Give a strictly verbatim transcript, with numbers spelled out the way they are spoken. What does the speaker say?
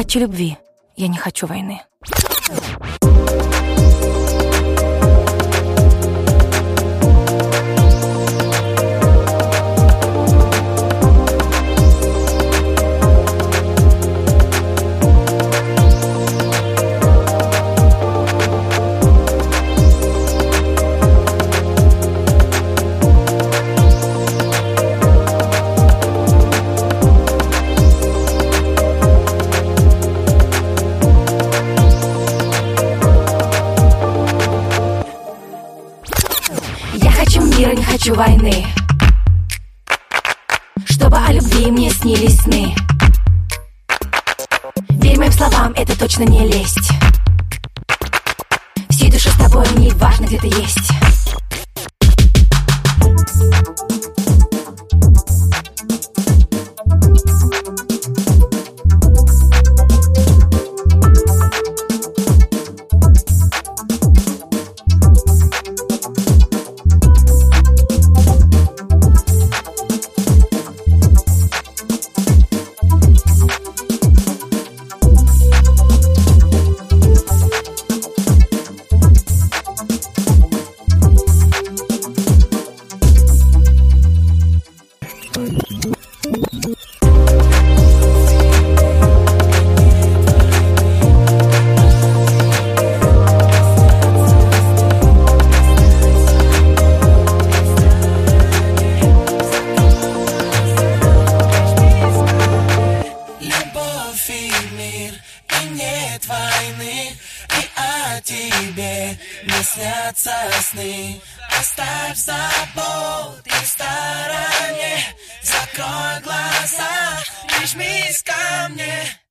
хочу любви, я не хочу войны. Я хочу мира, не хочу войны, чтобы о любви мне снились сны. Верь моим словам, это точно не лесть. Всей душой с тобой, не важно, где ты есть. Войны, и о тебе не снятся сны. Оставь заботы в стороне, закрой глаза, прижмись ко мне.